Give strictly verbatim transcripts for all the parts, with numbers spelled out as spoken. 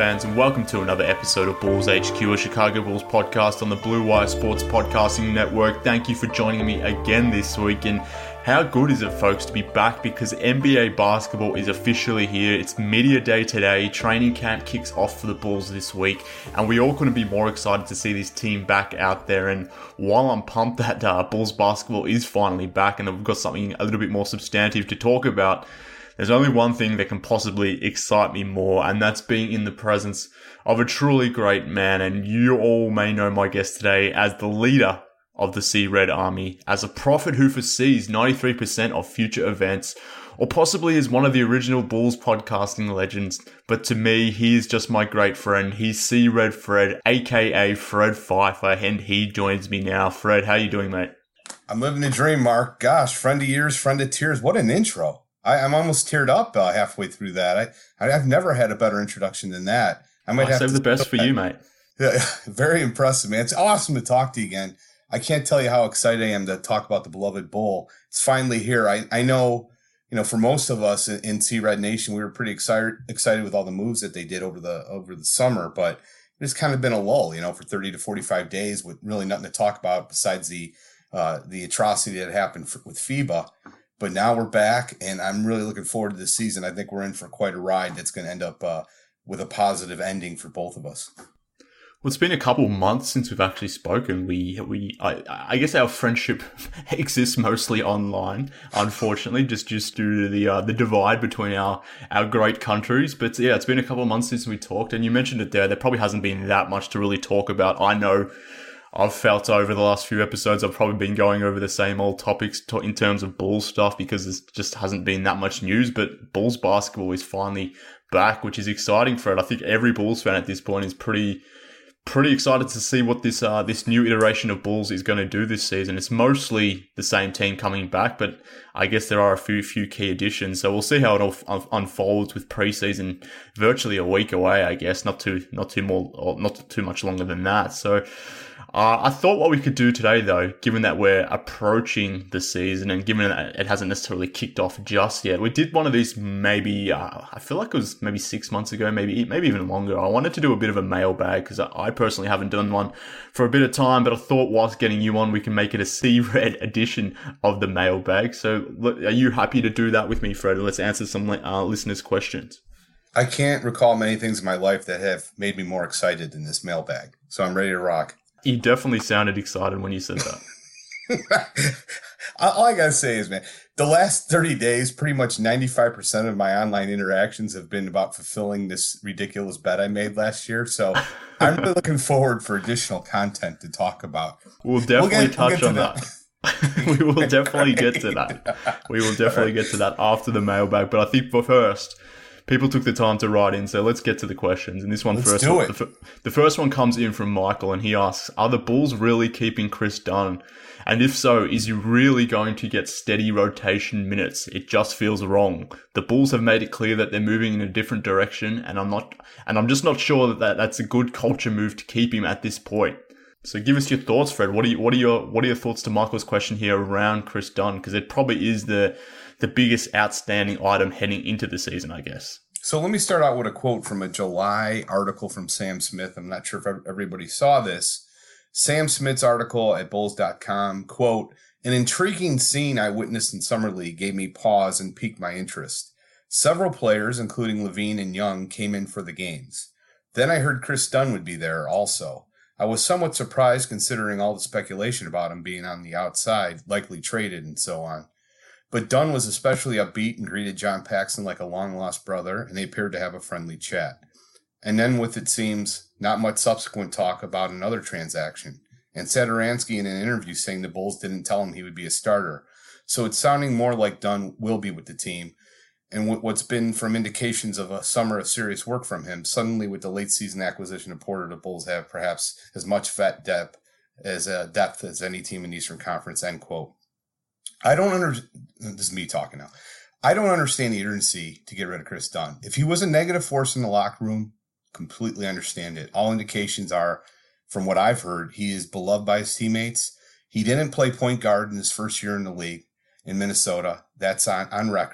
fans, and welcome to another episode of Bulls H Q, a Chicago Bulls podcast on the Blue Wire Sports Podcasting Network. Thank you for joining me again this week, and how good is it, folks, to be back, because N B A basketball is officially here. It's media day today. Training camp kicks off for the Bulls this week, and we all couldn't be more excited to see this team back out there. And while I'm pumped that uh, Bulls basketball is finally back and we've got something a little bit more substantive to talk about, there's only one thing that can possibly excite me more, and that's being in the presence of a truly great man. And you all may know my guest today as the leader of the Sea Red Army, as a prophet who foresees ninety-three percent of future events, or possibly as one of the original Bulls podcasting legends. But to me, he is just my great friend. He's Sea Red Fred, aka Fred Pfeiffer, and he joins me now. Fred, how you doing, mate? I'm living the dream, Mark. Gosh, friend of years, friend of tears. What an intro. I, I'm almost teared up uh, halfway through that. I, I've never had a better introduction than that. I might I have save to the best for you, mate. Yeah, very impressive, man. It's awesome to talk to you again. I can't tell you how excited I am to talk about the beloved Bull. It's finally here. I, I know, you know, for most of us in, in Sea Red Nation, we were pretty excited excited with all the moves that they did over the over the summer, but it's kind of been a lull, you know, for thirty to forty-five days with really nothing to talk about besides the uh, the atrocity that happened for, with FIBA. But now we're back, and I'm really looking forward to this season. I think we're in for quite a ride that's going to end up uh, with a positive ending for both of us. Well, it's been a couple of months since we've actually spoken. We, we, I, I guess our friendship exists mostly online, unfortunately, just, just due to the, uh, the divide between our, our great countries. But yeah, it's been a couple of months since we talked, and you mentioned it there. There probably hasn't been that much to really talk about. I know I've felt over the last few episodes, I've probably been going over the same old topics to, in terms of Bulls stuff, because there just hasn't been that much news. But Bulls basketball is finally back, which is exciting, Fred. I think every Bulls fan at this point is pretty... Pretty excited to see what this uh, this new iteration of Bulls is going to do this season. It's mostly the same team coming back, but I guess there are a few few key additions. So we'll see how it all un- unfolds with preseason virtually a week away. I guess not too not too more or not too much longer than that. So uh, I thought what we could do today, though, given that we're approaching the season and given that it hasn't necessarily kicked off just yet, we did one of these maybe uh, I feel like it was maybe six months ago, maybe maybe even longer. I wanted to do a bit of a mailbag because I personally haven't done one for a bit of time, but I thought whilst getting you on, we can make it a Sea Red edition of the mailbag. So are you happy to do that with me, Fred? Let's answer some uh, listeners' questions. I can't recall many things in my life that have made me more excited than this mailbag, so I'm ready to rock. You definitely sounded excited when you said that. All I gotta say is, man, the last thirty days, pretty much ninety-five percent of my online interactions have been about fulfilling this ridiculous bet I made last year. So I'm really looking forward for additional content to talk about. We'll definitely we'll get, touch we'll on that. that. We will definitely get to that. We will definitely get to that after the mailbag. But I think for first, people took the time to write in, so let's get to the questions. And this one let's first, do one, it. The, the first one comes in from Michael, and he asks, are the Bulls really keeping Chris Dunn? And if so, is he really going to get steady rotation minutes? It just feels wrong. The Bulls have made it clear that they're moving in a different direction, and I'm not, and I'm just not sure that, that that's a good culture move to keep him at this point. So give us your thoughts, Fred. What are you, what are your, what are your thoughts to Michael's question here around Chris Dunn? Because it probably is the, the biggest outstanding item heading into the season, I guess. So let me start out with a quote from a July article from Sam Smith. I'm not sure if everybody saw this. Sam Smith's article at Bulls dot com, quote, an intriguing scene I witnessed in Summer League gave me pause and piqued my interest. Several players, including Levine and Young, came in for the games. Then I heard Chris Dunn would be there also. I was somewhat surprised considering all the speculation about him being on the outside, likely traded and so on. But Dunn was especially upbeat and greeted John Paxson like a long-lost brother, and they appeared to have a friendly chat. And then with, it seems, not much subsequent talk about another transaction, and Satoransky in an interview saying the Bulls didn't tell him he would be a starter. So it's sounding more like Dunn will be with the team, and what's been from indications of a summer of serious work from him, suddenly with the late-season acquisition of Porter, the Bulls have perhaps as much vet depth as uh, depth as any team in the Eastern Conference, end quote. I don't understand, this is me talking now, I don't understand the urgency to get rid of Chris Dunn. If he was a negative force in the locker room, completely understand it. All indications are, from what I've heard, he is beloved by his teammates. He didn't play point guard in his first year in the league in Minnesota. That's on, on record.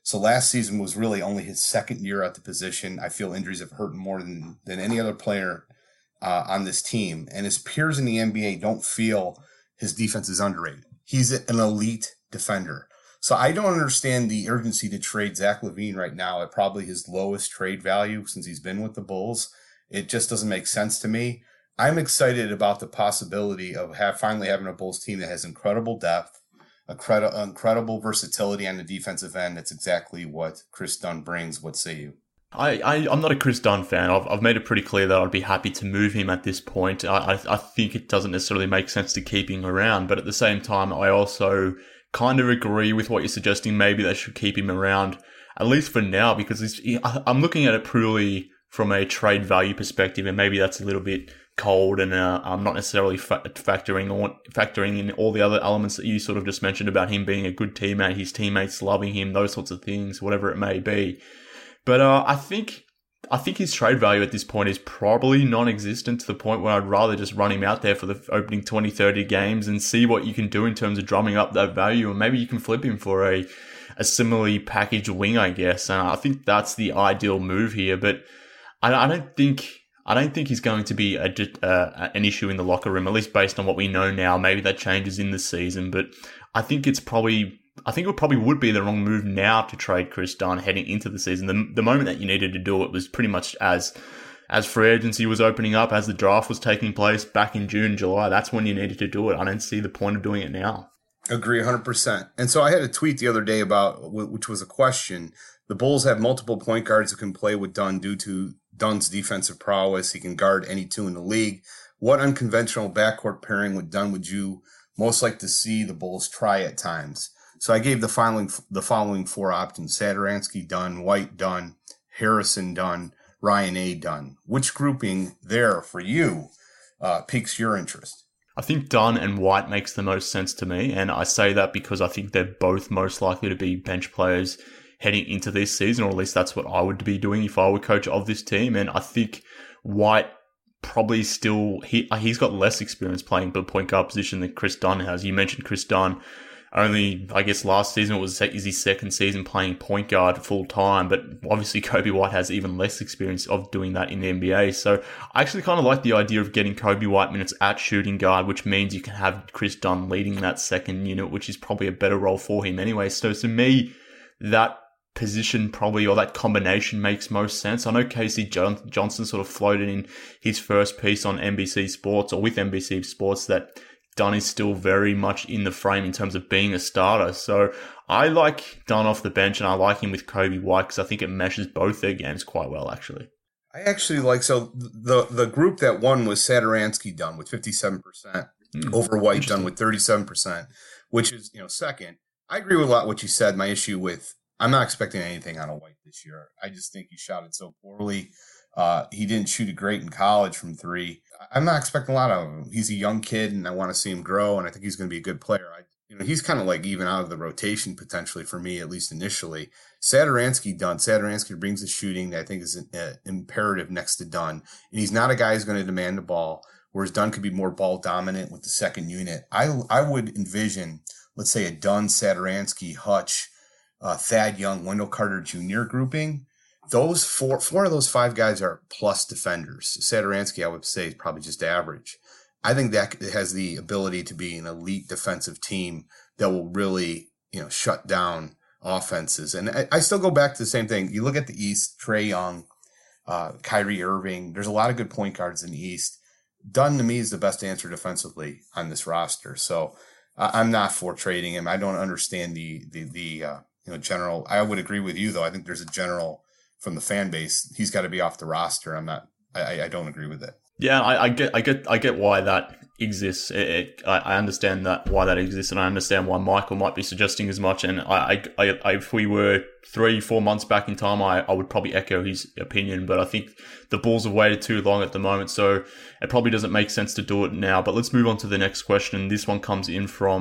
So last season was really only his second year at the position. I feel injuries have hurt him more than, than any other player uh, on this team. And his peers in the N B A don't feel his defense is underrated. He's an elite defender. So I don't understand the urgency to trade Zach LaVine right now at probably his lowest trade value since he's been with the Bulls. It just doesn't make sense to me. I'm excited about the possibility of have, finally having a Bulls team that has incredible depth, a credi- incredible versatility on the defensive end. That's exactly what Chris Dunn brings. What say you? I, I, I'm not a Chris Dunn fan. I've, I've made it pretty clear that I'd be happy to move him at this point. I, I, I think it doesn't necessarily make sense to keep him around, but at the same time, I also kind of agree with what you're suggesting. Maybe they should keep him around, at least for now, because he's, I'm looking at it purely from a trade value perspective, and maybe that's a little bit cold, and uh, I'm not necessarily fa- factoring on factoring in all the other elements that you sort of just mentioned about him being a good teammate, his teammates loving him, those sorts of things, whatever it may be. But uh, I think I think his trade value at this point is probably non-existent, to the point where I'd rather just run him out there for the opening twenty, thirty games and see what you can do in terms of drumming up that value, and maybe you can flip him for a a similarly packaged wing, I guess. And I think that's the ideal move here, but I, I don't think. I don't think he's going to be a, uh, an issue in the locker room, at least based on what we know now. Maybe that changes in the season, but I think it's probably, I think it probably would be the wrong move now to trade Chris Dunn heading into the season. The, the moment that you needed to do it was pretty much as, as free agency was opening up, as the draft was taking place back in June, July. That's when you needed to do it. I don't see the point of doing it now. Agree one hundred percent. And so I had a tweet the other day about, which was a question. The Bulls have multiple point guards who can play with Dunn due to Dunn's defensive prowess. He can guard any two in the league. What unconventional backcourt pairing with Dunn would you most like to see the Bulls try at times? So I gave the following the following four options: Satoransky, Dunn, White, Dunn, Harrison, Dunn, Ryan A. Dunn. Which grouping there for you uh, piques your interest? I think Dunn and White makes the most sense to me, and I say that because I think they're both most likely to be bench players heading into this season, or at least that's what I would be doing if I were coach of this team. And I think White probably still, he, he's got less experience playing the point guard position than Chris Dunn has. You mentioned Chris Dunn. Only, I guess, last season it was is his second season playing point guard full time, but obviously Kobe White has even less experience of doing that in the N B A. So I actually kind of like the idea of getting Kobe White minutes at shooting guard, which means you can have Chris Dunn leading that second unit, which is probably a better role for him anyway. So to me, that position probably, or that combination, makes most sense. I know Casey John- Johnson sort of floated in his first piece on N B C Sports, or with N B C Sports, that Dunn is still very much in the frame in terms of being a starter. So I like Dunn off the bench, and I like him with Kobe White because I think it meshes both their games quite well, actually. I actually like, so the the group that won was Satoransky Dunn with fifty-seven percent mm, over White Dunn with thirty-seven percent, which is, you know, second. I agree with a lot what you said. My issue with, I'm not expecting anything out of White this year. I just think he shot it so poorly. Uh, he didn't shoot it great in college from three. I'm not expecting a lot of him. He's a young kid, and I want to see him grow, and I think he's going to be a good player. I, you know, he's kind of like even out of the rotation potentially for me, at least initially. Satoransky Dunn. Satoransky brings the shooting that I think is uh, imperative next to Dunn, and he's not a guy who's going to demand the ball, whereas Dunn could be more ball dominant with the second unit. I I would envision, let's say, a Dunn, Satoransky, Hutch, uh, Thad Young, Wendell Carter Junior grouping. Those four, four of those five guys are plus defenders. Satoransky, I would say, is probably just average. I think that has the ability to be an elite defensive team that will really, you know, shut down offenses. And I, I still go back to the same thing. You look at the East, Trae Young, uh, Kyrie Irving. There's a lot of good point guards in the East. Dunn, to me, is the best answer defensively on this roster. So uh, I'm not for trading him. I don't understand the the the uh, you know general. I would agree with you, though. I think there's a general from the fan base, he's got to be off the roster. I'm not. I, I don't agree with it. Yeah, I, I get, I get, I get why that exists. It, it, I, I understand that why that exists, and I understand why Michael might be suggesting as much. And I, I, I if we were three, four months back in time, I, I would probably echo his opinion. But I think the Bulls have waited too long at the moment, so it probably doesn't make sense to do it now. But let's move on to the next question. This one comes in from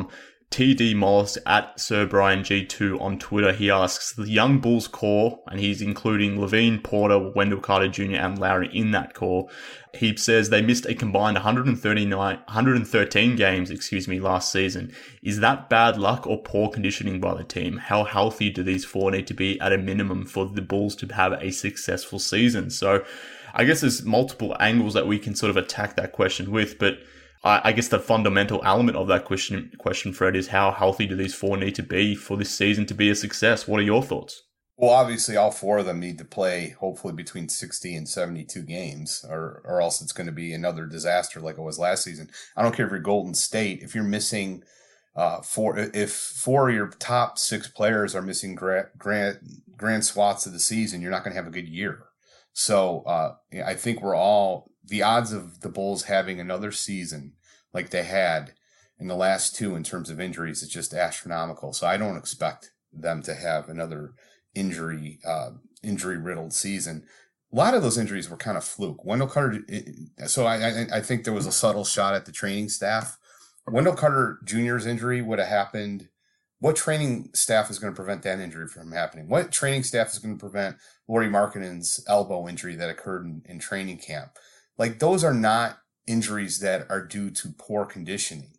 T D Mollis at Sir Brian G two on Twitter. He asks, the young Bulls core, and he's including Levine, Porter, Wendell Carter Junior, and Lowry in that core. He says they missed a combined one hundred thirty-nine, one hundred thirteen games, excuse me, last season. Is that bad luck or poor conditioning by the team? How healthy do these four need to be at a minimum for the Bulls to have a successful season? So I guess there's multiple angles that we can sort of attack that question with, but I guess the fundamental element of that question, question, Fred, is how healthy do these four need to be for this season to be a success? What are your thoughts? Well, obviously, all four of them need to play hopefully between sixty and seventy-two games, or or else it's going to be another disaster like it was last season. I don't care if you're Golden State, if you're missing uh, four, if four of your top six players are missing grand grand, grand swaths of the season, you're not going to have a good year. So uh, I think we're all. The odds of the Bulls having another season like they had in the last two in terms of injuries is just astronomical. So I don't expect them to have another injury, uh, injury riddled season. A lot of those injuries were kind of fluke. Wendell Carter. So I, I, I think there was a subtle shot at the training staff. Wendell Carter Junior's injury would have happened. What training staff is going to prevent that injury from happening? What training staff is going to prevent Lauri Markkanen's elbow injury that occurred in, in training camp? Like, those are not injuries that are due to poor conditioning.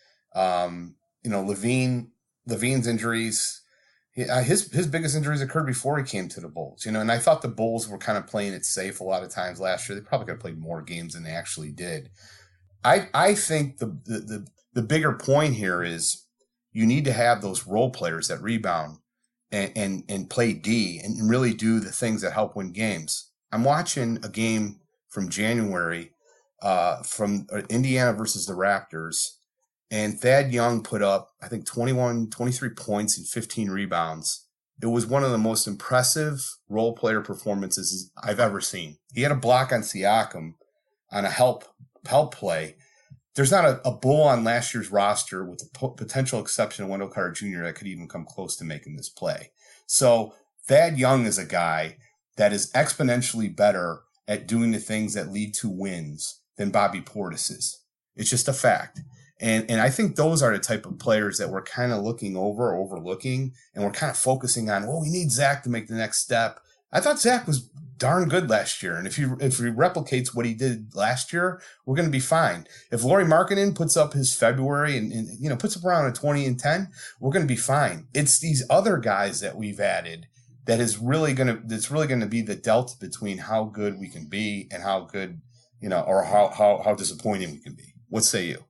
Um, you know, Levine, Levine's injuries, his his biggest injuries occurred before he came to the Bulls. You know, and I thought the Bulls were kind of playing it safe a lot of times last year. They probably could have played more games than they actually did. I I think the the the, the bigger point here is you need to have those role players that rebound and and, and play D and really do the things that help win games. I'm watching a game from January, uh, from Indiana versus the Raptors. And Thad Young put up, I think, twenty-one, twenty-three points and fifteen rebounds. It was one of the most impressive role player performances I've ever seen. He had a block on Siakam on a help, help play. There's not a, a Bull on last year's roster with the po- potential exception of Wendell Carter Junior that could even come close to making this play. So Thad Young is a guy that is exponentially better at doing the things that lead to wins than Bobby Portis is. It's just a fact. And and I think those are the type of players that we're kind of looking over, overlooking, and we're kind of focusing on, well, we need Zach to make the next step. I thought Zach was darn good last year. And if he, if he replicates what he did last year, we're going to be fine. If Lauri Markkanen puts up his February and, and, you know, puts up around a twenty and ten, we're going to be fine. It's these other guys that we've added that is really going to, that's really going to be the delta between how good we can be and how good, you know, or how, how, how disappointing we can be. What say you?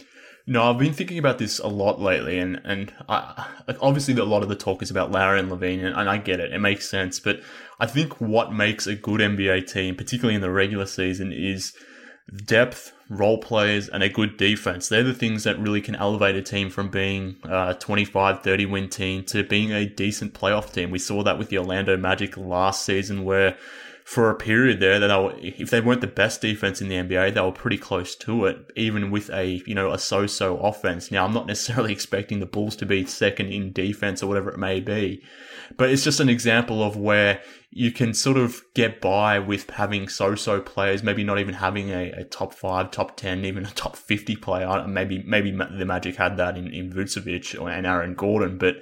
No, I've been thinking about this a lot lately, and, and I, like obviously a lot of the talk is about Lowry and Levine, and, and I get it. It makes sense. But I think what makes a good N B A team, particularly in the regular season, is depth, role players, and a good defense. They're the things that really can elevate a team from being a twenty-five, thirty win team to being a decent playoff team. We saw that with the Orlando Magic last season, where for a period there, that they were, if they weren't the best defense in the N B A, they were pretty close to it, even with a, you know, a so-so offense. Now, I'm not necessarily expecting the Bulls to be second in defense or whatever it may be, but it's just an example of where you can sort of get by with having so-so players, maybe not even having a, a top five, top ten, even a top fifty player. Maybe maybe the Magic had that in, in Vucevic and Aaron Gordon, but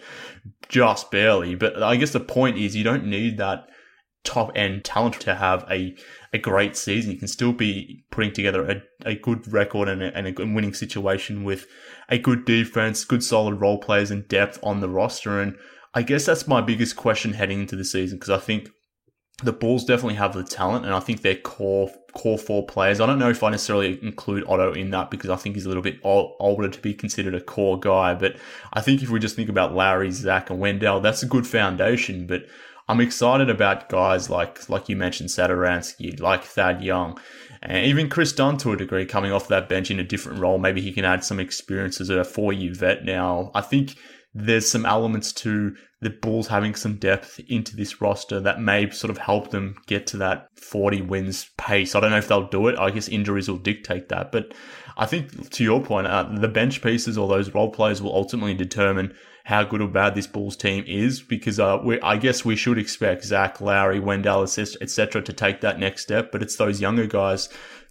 just barely. But I guess the point is you don't need that top end talent to have a, a great season. You can still be putting together a, a good record and a, and a good winning situation with a good defense, good solid role players and depth on the roster. And I guess that's my biggest question heading into the season, because I think the Bulls definitely have the talent, and I think they're core core four players. I don't know if I necessarily include Otto in that because I think he's a little bit old, older to be considered a core guy. But I think if we just think about Lowry, Zach, and Wendell, that's a good foundation. But I'm excited about guys like, like you mentioned, Satoransky, like Thad Young, and even Chris Dunn to a degree coming off that bench in a different role. Maybe he can add some experience as a four-year vet now. I think there's some elements to the Bulls having some depth into this roster that may sort of help them get to that forty wins pace. I don't know if they'll do it. I guess injuries will dictate that. But I think, to your point, uh, the bench pieces or those role players will ultimately determine how good or bad this Bulls team is, because uh, we, I guess we should expect Zach, Lowry, Wendell, et cetera, to take that next step. But it's those younger guys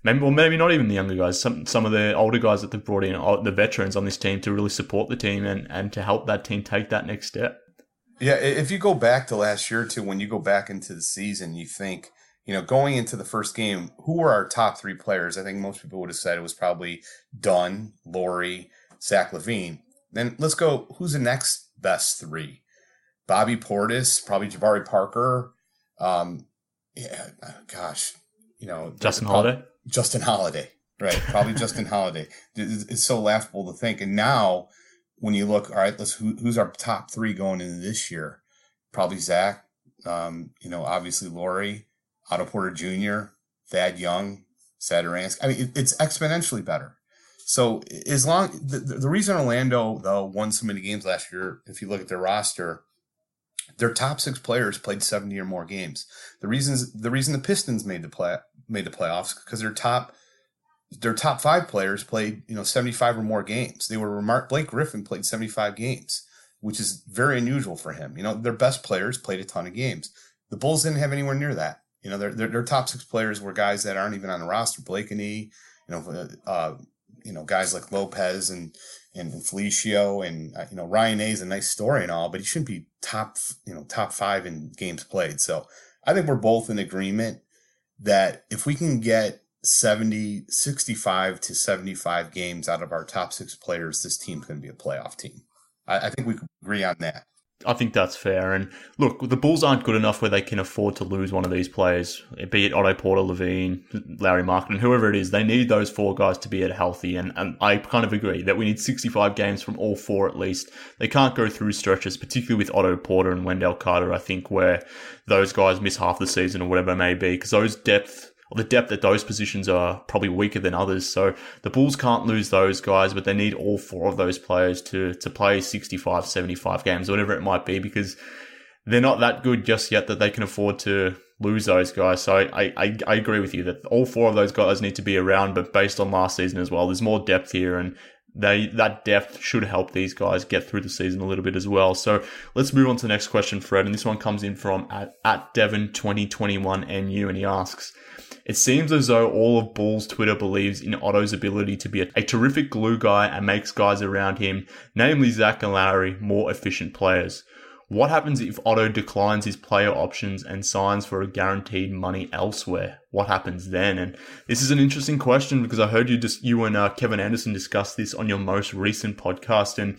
maybe, well, maybe not even the younger guys, some some of the older guys that they've brought in, the veterans on this team to really support the team and, and to help that team take that next step. Yeah, if you go back to last year too, when you go back into the season, you think, you know, going into the first game, who were our top three players? I think most people would have said it was probably Dunn, Laurie, Zach LaVine. Then let's go, who's the next best three? Bobby Portis, probably Jabari Parker. Um, yeah, gosh, you know. Justin probably, Holiday? Justin Holiday, right. Probably Justin Holiday. It's so laughable to think. And now when you look, all right, let's who, who's our top three going into this year? Probably Zach, um, you know, obviously Laurie, Otto Porter Junior, Thad Young, Satoransky. I mean, it, it's exponentially better. So as long the, the reason Orlando though won so many games last year, if you look at their roster, their top six players played seventy or more games. The reasons the reason the Pistons made the play made the playoffs because their top their top five players played you know seventy-five or more games. They were remarked. Blake Griffin played seventy-five games, which is very unusual for him. You know their best players played a ton of games. The Bulls didn't have anywhere near that. You know their their, their top six players were guys that aren't even on the roster. Blakeney, you know, uh, you know guys like Lopez and. and Felicio and, uh, you know, Ryan A is a nice story and all, but he shouldn't be top, you know, top five in games played. So I think we're both in agreement that if we can get seventy, sixty-five to seventy-five games out of our top six players, this team's going to be a playoff team. I, I think we can agree on that. I think that's fair. And look, the Bulls aren't good enough where they can afford to lose one of these players, be it Otto Porter, LaVine, Larry Markkinen, whoever it is. They need those four guys to be at healthy. And, and I kind of agree that we need sixty-five games from all four at least. They can't go through stretches, particularly with Otto Porter and Wendell Carter, I think, where those guys miss half the season or whatever it may be, because those depth... Or the depth at those positions are probably weaker than others. So the Bulls can't lose those guys, but they need all four of those players to, to play sixty-five, seventy-five games, whatever it might be, because they're not that good just yet that they can afford to lose those guys. So I, I, I agree with you that all four of those guys need to be around, but based on last season as well, there's more depth here, and they that depth should help these guys get through the season a little bit as well. So let's move on to the next question, Fred, and this one comes in from at, at Devon twenty twenty-one N U, and he asks, it seems as though all of Bulls Twitter believes in Otto's ability to be a, a terrific glue guy and makes guys around him, namely Zach and Larry, more efficient players. What happens if Otto declines his player options and signs for a guaranteed money elsewhere? What happens then? And this is an interesting question because I heard you just you and uh, Kevin Anderson discuss this on your most recent podcast, and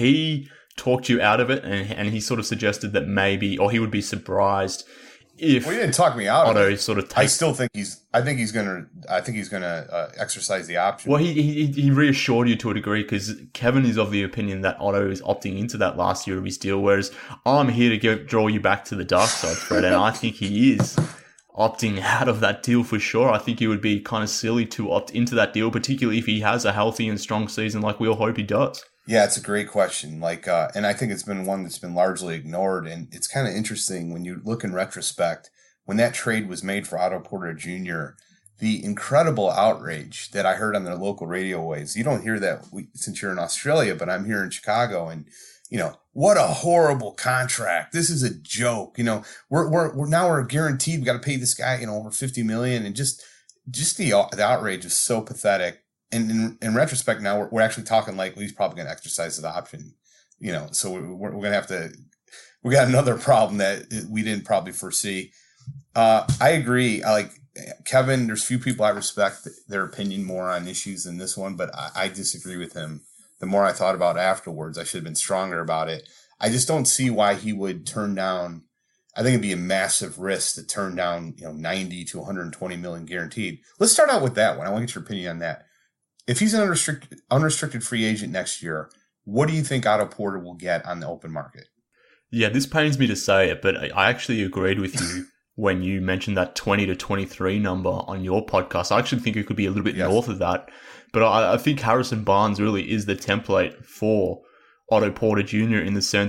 he talked you out of it, and, and he sort of suggested that maybe, or he would be surprised if well, he didn't talk me out Otto of it. sort of takes... I still think he's. I think he's gonna. I think he's gonna uh, exercise the option. Well, he he, he reassured you to a degree because Kevin is of the opinion that Otto is opting into that last year of his deal, whereas I'm here to get, draw you back to the dark side, Fred, and I think he is opting out of that deal for sure. I think it would be kind of silly to opt into that deal, particularly if he has a healthy and strong season like we all hope he does. Yeah, it's a great question. Like, uh, and I think it's been one that's been largely ignored, and it's kind of interesting when you look in retrospect. When that trade was made for Otto Porter Junior, the incredible outrage that I heard on their local radio waves. You don't hear that we, since you're in Australia, but I'm here in Chicago, and you know what a horrible contract. This is a joke. You know, we're we're, we're now we're guaranteed we got to pay this guy you know over fifty million, and just just the the outrage is so pathetic. And in, in retrospect, now we're, we're actually talking like well, he's probably going to exercise the option. You know, so we're, we're going to have to. We got another problem that we didn't probably foresee. Uh, I agree. I like Kevin. There's few people I respect their opinion more on issues than this one, but I, I disagree with him. The more I thought about it afterwards, I should have been stronger about it. I just don't see why he would turn down. I think it'd be a massive risk to turn down, you know, ninety to one hundred twenty million guaranteed. Let's start out with that one. I want to get your opinion on that. If he's an unrestricted, unrestricted free agent next year, what do you think Otto Porter will get on the open market? Yeah, this pains me to say it, but I actually agreed with you. When you mentioned that twenty to twenty-three number on your podcast. I actually think it could be a little bit yes. north of that. But I, I think Harrison Barnes really is the template for Otto Porter Junior in the sense that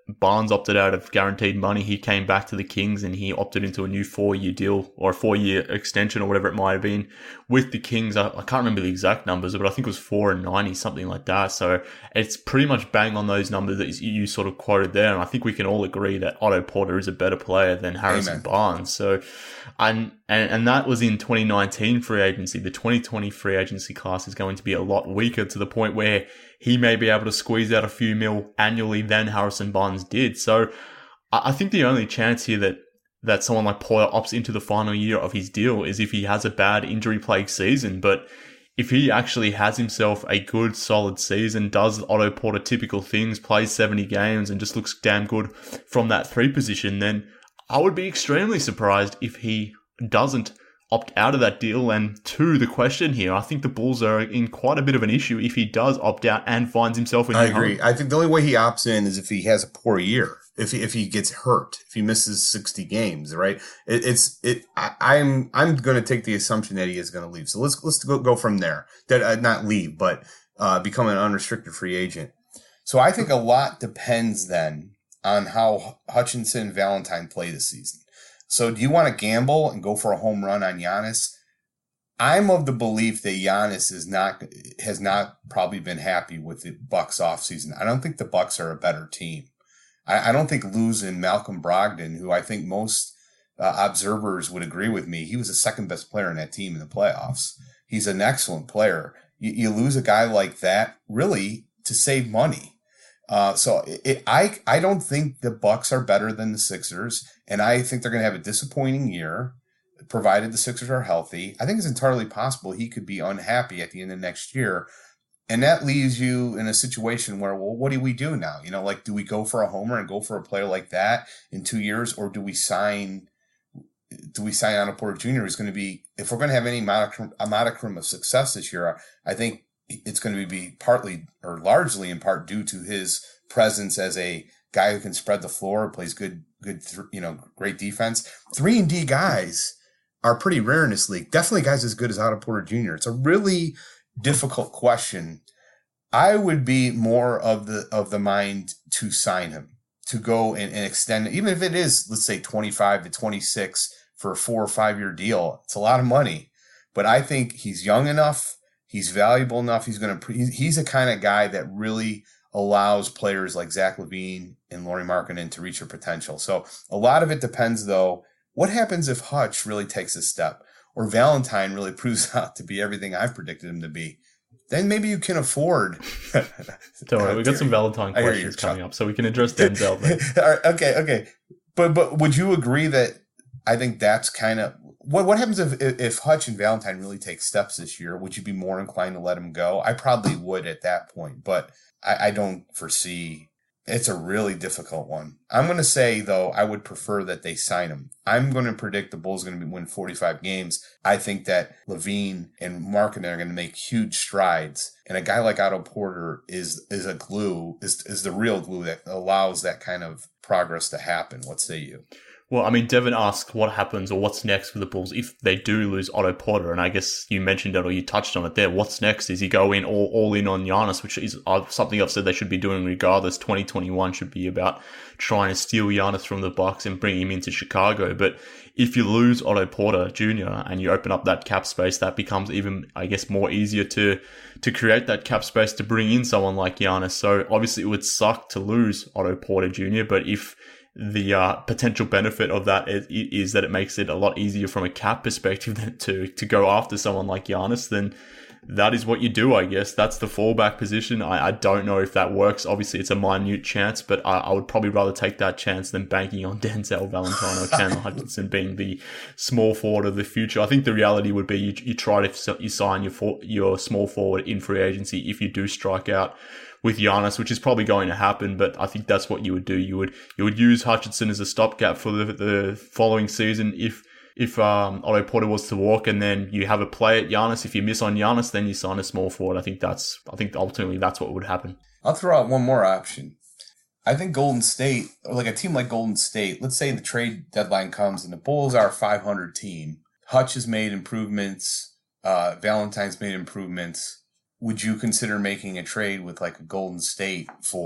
Barnes opted out of guaranteed money. He came back to the Kings and he opted into a new four-year deal or a four-year extension or whatever it might have been with the Kings. I, I can't remember the exact numbers, but I think it was four and ninety, something like that. So it's pretty much bang on those numbers that you sort of quoted there. And I think we can all agree that Otto Porter is a better player than Harrison Amen. Barnes. So, and, and, and that was in twenty nineteen free agency. The twenty twenty free agency class is going to be a lot weaker, to the point where he may be able to squeeze out a few mil annually than Harrison Barnes did. So I think the only chance here that, that someone like Porter opts into the final year of his deal is if he has a bad injury-plagued season. But if he actually has himself a good, solid season, does Otto Porter typical things, plays seventy games and just looks damn good from that three position, then I would be extremely surprised if he doesn't opt out of that deal. And to the question here, I think the Bulls are in quite a bit of an issue if he does opt out and finds himself a new I agree. home. I think the only way he opts in is if he has a poor year. If he, if he gets hurt, if he misses sixty games, right? It, it's it. I, I'm I'm going to take the assumption that he is going to leave. So let's let's go go from there. That uh, not leave, but uh, become an unrestricted free agent. So I think a lot depends then on how Hutchinson and Valentine play this season. So do you want to gamble and go for a home run on Giannis? I'm of the belief that Giannis is not has not probably been happy with the Bucks offseason. I don't think the Bucks are a better team. I, I don't think losing Malcolm Brogdon, who I think most uh, observers would agree with me, he was the second best player in that team in the playoffs. He's an excellent player. You, you lose a guy like that really to save money. Uh, so it, I I don't think the Bucks are better than the Sixers, and I think they're going to have a disappointing year, provided the Sixers are healthy. I think it's entirely possible he could be unhappy at the end of next year, and that leaves you in a situation where, well, what do we do now? You know, like, do we go for a homer and go for a player like that in two years, or do we sign? Do we sign Otto Porter Junior Who's going to be, if we're going to have any modicum, a modicum of success this year, I think it's going to be partly or largely in part due to his presence as a guy who can spread the floor, plays good, good, you know, great defense. Three and D guys are pretty rare in this league. Definitely guys as good as Otto Porter Junior It's a really difficult question. I would be more of the of the mind to sign him, to go and, and extend, even if it is, let's say, twenty-five to twenty-six for a four or five year deal. It's a lot of money, but I think he's young enough. He's valuable enough. He's going to, he's the kind of guy that really allows players like Zach LaVine and Lauri Markkanen to reach their potential. So a lot of it depends, though. What happens if Hutch really takes a step, or Valentine really proves out to be everything I've predicted him to be? Then maybe you can afford. Don't worry, we've got some Valentine questions coming up, so we can address Denzel. Right, okay, okay. But but would you agree that I think that's kind of what what happens if if Hutch and Valentine really take steps this year? Would you be more inclined to let him go? I probably would at that point, but I, I don't foresee. It's a really difficult one. I'm going to say, though, I would prefer that they sign him. I'm going to predict the Bulls are going to win forty-five games. I think that LaVine and Markkanen are going to make huge strides. And a guy like Otto Porter is is a glue, is is the real glue that allows that kind of progress to happen. What say you? Well, I mean, Devin asked what happens or what's next for the Bulls if they do lose Otto Porter, and I guess you mentioned it or you touched on it there. What's next? Is he go in all, all in on Giannis, which is uh, something I've said they should be doing regardless. twenty twenty-one should be about trying to steal Giannis from the Bucks and bring him into Chicago. But if you lose Otto Porter Junior and you open up that cap space, that becomes even, I guess, more easier to to create that cap space to bring in someone like Giannis. So obviously it would suck to lose Otto Porter Junior, but if the uh, potential benefit of that is, is that it makes it a lot easier from a cap perspective than to, to go after someone like Giannis, then that is what you do, I guess. That's the fallback position. I, I don't know if that works. Obviously, it's a minute chance, but I, I would probably rather take that chance than banking on Denzel Valentine or Chandler Hutchinson being the small forward of the future. I think the reality would be you, you try to you sign your for, your small forward in free agency if you do strike out with Giannis, which is probably going to happen, but I think that's what you would do. You would you would use Hutchinson as a stopgap for the, the following season if if um, Otto Porter was to walk, and then you have a play at Giannis. If you miss on Giannis, then you sign a small forward. I think that's I think ultimately that's what would happen. I'll throw out one more option. I think Golden State, or like a team like Golden State, let's say the trade deadline comes and the Bulls are a five hundred team. Hutch has made improvements. Uh, Valentine's made improvements. Would you consider making a trade with like a Golden State for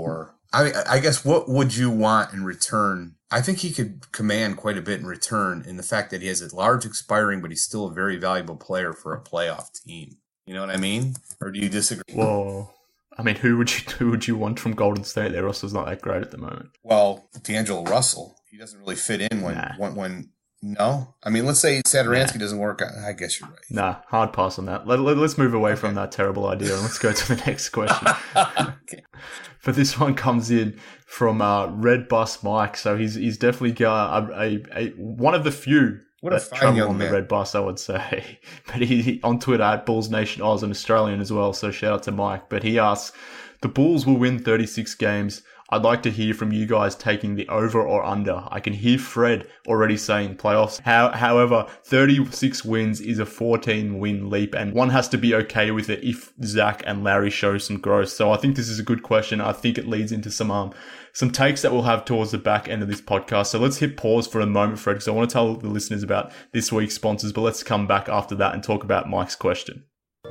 I I guess what would you want in return? I think he could command quite a bit in return in the fact that he has a large expiring, but he's still a very valuable player for a playoff team. You know what I mean? Or do you disagree? Well, I mean, who would you who would you want from Golden State? Their roster's not that great at the moment. Well, D'Angelo Russell, he doesn't really fit in when nah. when, when no. I mean, let's say Satoransky nah. doesn't work. I guess you're right. Nah, hard pass on that. Let, let, let's move away okay. from that terrible idea and let's go to the next question. Okay. But this one comes in from uh, Red Bus Mike, so he's he's definitely got a, a, a one of the few what a that travel on man. the Red Bus, I would say. But he, he on Twitter at Bulls Nation Oz, an Australian as well. So shout out to Mike. But he asks, the Bulls will win thirty-six games. I'd like to hear from you guys taking the over or under. I can hear Fred already saying playoffs. How, however, thirty-six wins is a fourteen win leap, and one has to be okay with it if Zach and Larry show some growth. So I think this is a good question. I think it leads into some um some takes that we'll have towards the back end of this podcast. So let's hit pause for a moment, Fred, because I want to tell the listeners about this week's sponsors, but let's come back after that and talk about Mike's question.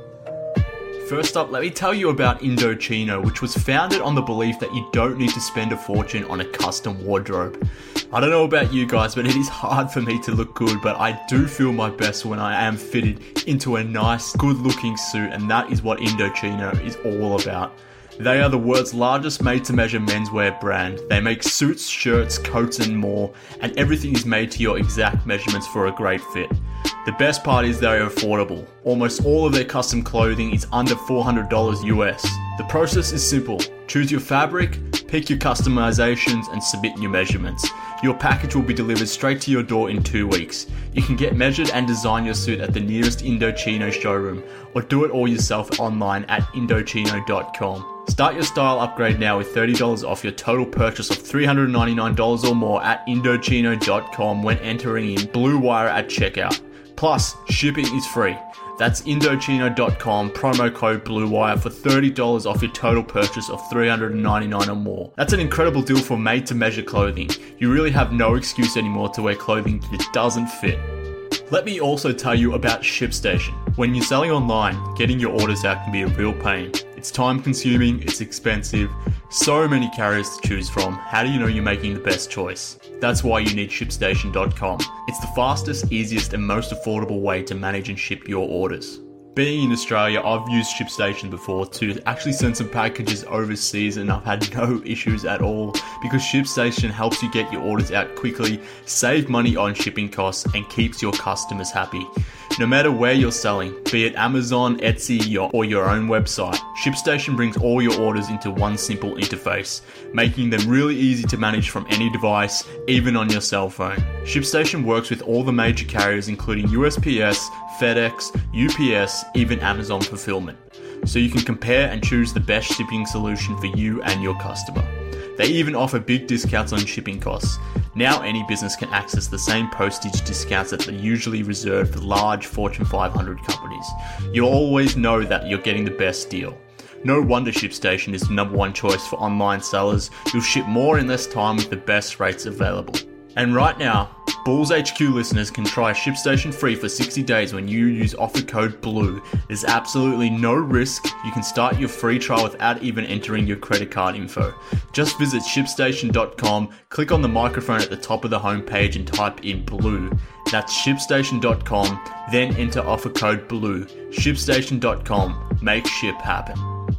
First up, let me tell you about Indochino, which was founded on the belief that you don't need to spend a fortune on a custom wardrobe. I don't know about you guys, but it is hard for me to look good, but I do feel my best when I am fitted into a nice, good-looking suit, and that is what Indochino is all about. They are the world's largest made-to-measure menswear brand. They make suits, shirts, coats, and more, and everything is made to your exact measurements for a great fit. The best part is they're affordable. Almost all of their custom clothing is under four hundred dollars U S. The process is simple. Choose your fabric, pick your customizations, and submit your measurements. Your package will be delivered straight to your door in two weeks. You can get measured and design your suit at the nearest Indochino showroom, or do it all yourself online at Indochino dot com. Start your style upgrade now with thirty dollars off your total purchase of three hundred ninety-nine dollars or more at Indochino dot com when entering in Blue Wire at checkout. Plus, shipping is free. That's Indochino dot com, promo code BLUEWIRE for thirty dollars off your total purchase of three hundred ninety-nine dollars or more. That's an incredible deal for made-to-measure clothing. You really have no excuse anymore to wear clothing that doesn't fit. Let me also tell you about ShipStation. When you're selling online, getting your orders out can be a real pain. It's time consuming, it's expensive, so many carriers to choose from. How do you know you're making the best choice? That's why you need ShipStation dot com. It's the fastest, easiest, and most affordable way to manage and ship your orders. Being in Australia, I've used ShipStation before to actually send some packages overseas, and I've had no issues at all because ShipStation helps you get your orders out quickly, save money on shipping costs, and keeps your customers happy. No matter where you're selling, be it Amazon, Etsy, or your own website, ShipStation brings all your orders into one simple interface, making them really easy to manage from any device, even on your cell phone. ShipStation works with all the major carriers including U S P S, FedEx, U P S, even Amazon Fulfillment, so you can compare and choose the best shipping solution for you and your customer. They even offer big discounts on shipping costs. Now any business can access the same postage discounts that are usually reserved for large Fortune five hundred companies. You'll always know that you're getting the best deal. No wonder ShipStation is the number one choice for online sellers. You'll ship more in less time with the best rates available. And right now, Bulls H Q listeners can try ShipStation free for sixty days when you use offer code BLUE. There's absolutely no risk. You can start your free trial without even entering your credit card info. Just visit ShipStation dot com, click on the microphone at the top of the homepage and type in BLUE. That's ShipStation dot com, then enter offer code BLUE. ShipStation dot com. Make ship happen.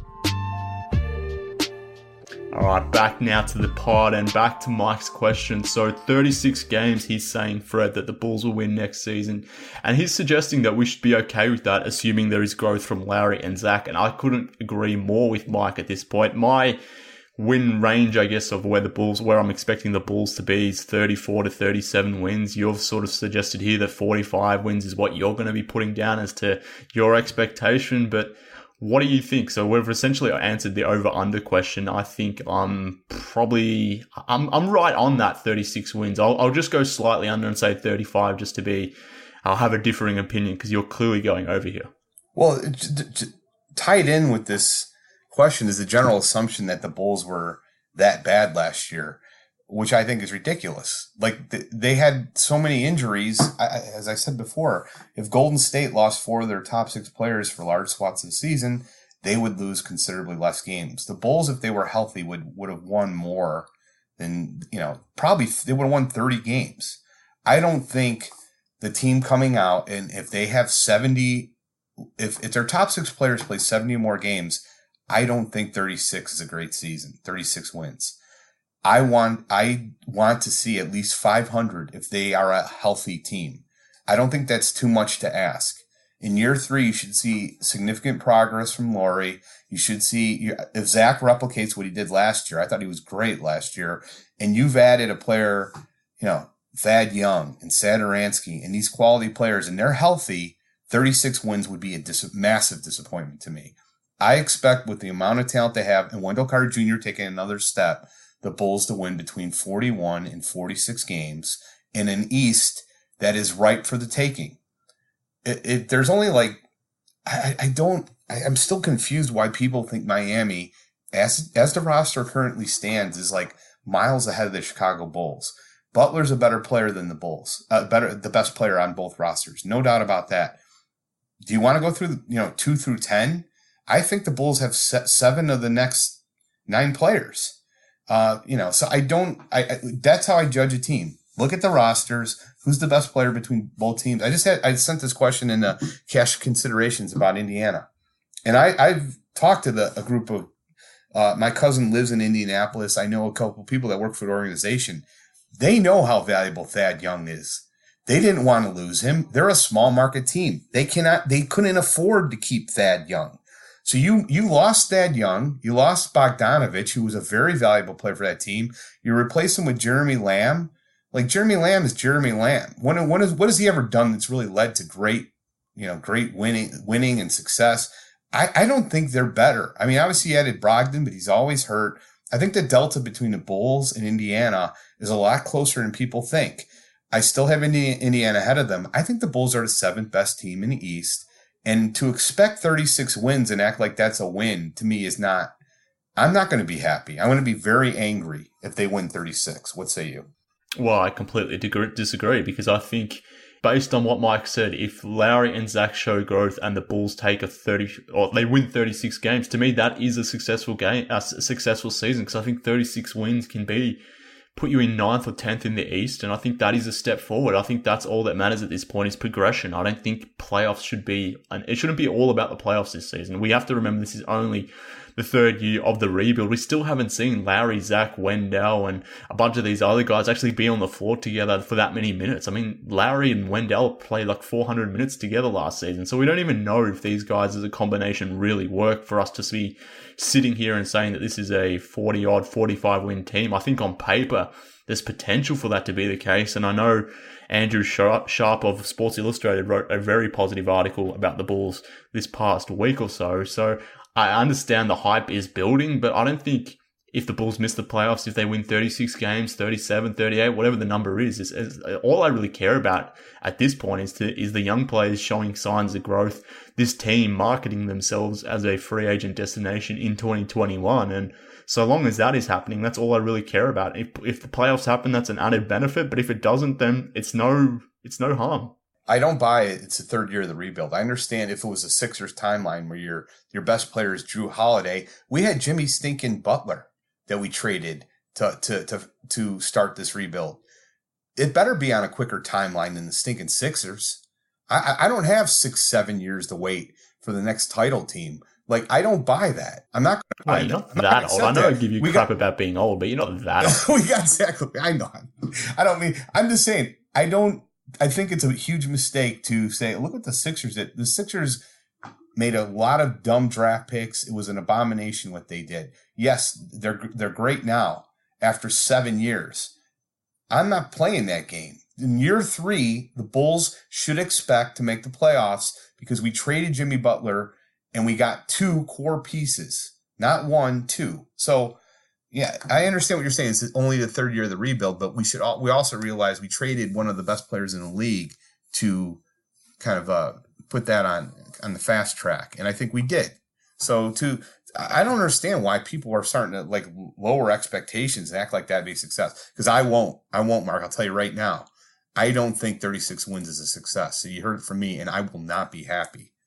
All right, back now to the pod and back to Mike's question. So thirty-six games, he's saying, Fred, that the Bulls will win next season. And he's suggesting that we should be okay with that, assuming there is growth from Larry and Zach. And I couldn't agree more with Mike at this point. My win range, I guess, of where the Bulls, where I'm expecting the Bulls to be is thirty-four to thirty-seven wins. You've sort of suggested here that forty-five wins is what you're going to be putting down as to your expectation. But what do you think? So we've essentially answered the over-under question. I think I'm probably, I'm I'm right on that thirty-six wins. I'll, I'll just go slightly under and say thirty-five just to be, I'll have a differing opinion because you're clearly going over here. Well, t- t- tied in with this question is the general assumption that the Bulls were that bad last year, which I think is ridiculous. Like th- they had so many injuries. I, as I said before, if Golden State lost four of their top six players for large swaths of the season, they would lose considerably less games. The Bulls, if they were healthy, would, would have won more than, you know, probably they would have won thirty games. I don't think the team coming out, and if they have seventy, if, if their top six players play seventy or more games, I don't think thirty-six is a great season, thirty-six wins. I want, I want to see at least five hundred if they are a healthy team. I don't think that's too much to ask. In year three, you should see significant progress from Lauri. You should see, if Zach replicates what he did last year, I thought he was great last year, and you've added a player, you know, Thad Young and Satoransky and these quality players, and they're healthy, thirty-six wins would be a dis- massive disappointment to me. I expect with the amount of talent they have, and Wendell Carter Junior taking another step, the Bulls to win between forty-one and forty-six games in an East that is ripe for the taking. It, it, there's only like, I, I don't, I, I'm still confused why people think Miami, as, as the roster currently stands, is like miles ahead of the Chicago Bulls. Butler's a better player than the Bulls, uh, better, the best player on both rosters. No doubt about that. Do you want to go through, you know, two through ten? I think the Bulls have set seven of the next nine players. Uh, you know, so I don't, I, I, that's how I judge a team. Look at the rosters. Who's the best player between both teams? I just had, I sent this question in uh, Cash Considerations about Indiana. And I, I've talked to the, a group of, uh, my cousin lives in Indianapolis. I know a couple of people that work for the organization. They know how valuable Thad Young is. They didn't want to lose him. They're a small market team. They cannot, they couldn't afford to keep Thad Young. So you, you lost Thad Young. You lost Bogdanovich, who was a very valuable player for that team. You replace him with Jeremy Lamb. Like, Jeremy Lamb is Jeremy Lamb. When, when is, what has he ever done that's really led to great, you know, great winning, winning and success? I, I don't think they're better. I mean, obviously he added Brogdon, but he's always hurt. I think the delta between the Bulls and Indiana is a lot closer than people think. I still have Indiana ahead of them. I think the Bulls are the seventh best team in the East. And to expect thirty-six wins and act like that's a win, to me, is not, I'm not going to be happy. I'm going to be very angry if they win thirty-six. What say you? Well, I completely disagree, because I think, based on what Mike said, if Lauri and Zach show growth and the Bulls take a thirty, or they win thirty-six games, to me that is a successful game, a successful season, because I think thirty-six wins can be put you in ninth or tenth in the East, and I think that is a step forward. I think that's all that matters at this point is progression. I don't think playoffs should be, and it shouldn't be all about the playoffs this season. We have to remember this is only the third year of the rebuild. We still haven't seen Lauri, Zach, Wendell, and a bunch of these other guys actually be on the floor together for that many minutes. I mean, Lauri and Wendell played like four hundred minutes together last season, so we don't even know if these guys as a combination really work for us to be sitting here and saying that this is a forty-odd, forty-five win team. I think on paper, there's potential for that to be the case, and I know Andrew Sharp of Sports Illustrated wrote a very positive article about the Bulls this past week or so, so I understand the hype is building, but I don't think if the Bulls miss the playoffs, if they win thirty-six games, thirty-seven, thirty-eight, whatever the number is, is, is all I really care about at this point is to, is the young players showing signs of growth, this team marketing themselves as a free agent destination in twenty twenty-one. And so long as that is happening, that's all I really care about. If, if the playoffs happen, that's an added benefit, but if it doesn't, then it's no, it's no harm. I don't buy it. It's the third year of the rebuild. I understand if it was a Sixers timeline where your your best player is Drew Holiday. We had Jimmy Stinkin' Butler that we traded to to to to start this rebuild. It better be on a quicker timeline than the stinking Sixers. I I don't have six seven years to wait for the next title team. Like, I don't buy that. I'm not going to buy well, you're not that old. I know I give you we crap got, about being old, but you're not that old. we got exactly. I know. I don't mean. I'm just saying. I don't. I think it's a huge mistake to say, look what the Sixers did. The Sixers made a lot of dumb draft picks. It was an abomination what they did. Yes, they're they're great now after seven years. I'm not playing that game. In year three, the Bulls should expect to make the playoffs because we traded Jimmy Butler and we got two core pieces, not one, two. So, yeah, I understand what you're saying. It's only the third year of the rebuild, but we should all, we also realize we traded one of the best players in the league to kind of uh, put that on on the fast track, and I think we did. So, to I don't understand why people are starting to like lower expectations and act like that'd be a success. Because I won't, I won't, Mark. I'll tell you right now, I don't think thirty-six wins is a success. So you heard it from me, and I will not be happy